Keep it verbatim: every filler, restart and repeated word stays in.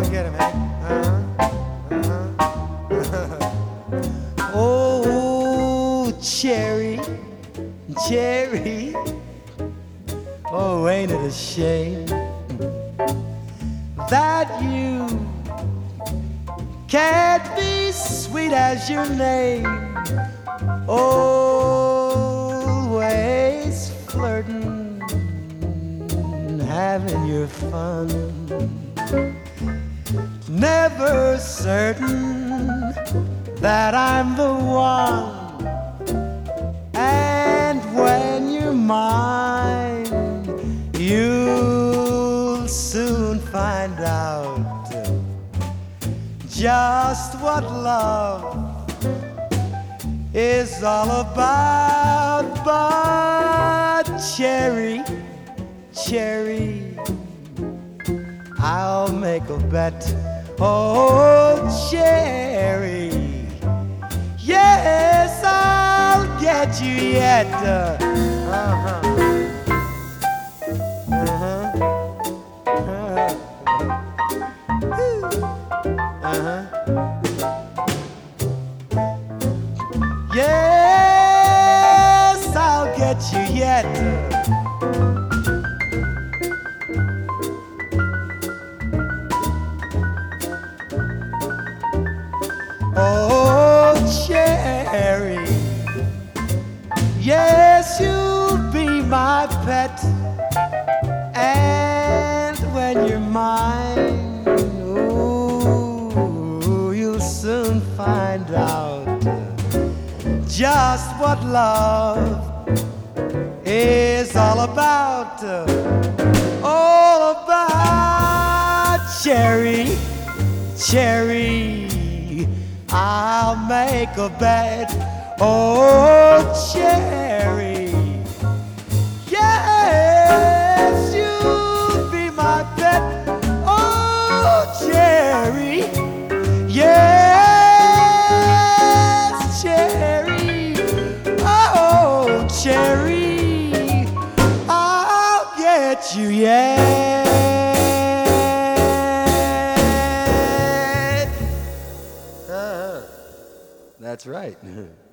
on, get him, Hank. Uh-huh. Uh-huh. Oh, cherry, cherry. Oh, ain't it a shame that you can't be sweet as your name? Always flirting, having your fun, never certain that I'm the one. And when you're mine, you'll soon find out just what love is all about. But cherry, cherry, I'll make a bet. Oh, cherry, yes, I'll get you yet. Uh-huh. Uh-huh. Uh-huh. Uh-huh. Yes, I'll get you yet. Oh, cherry, yes, you'll be my pet. And when you're mine, ooh, you'll soon find out just what love is all about. All about. Cherry, cherry, I'll make a bet. Oh, cherry, yes, you'll be my pet. Oh, cherry, yes, cherry. Oh, cherry, I'll get you yet. Uh-huh. That's right.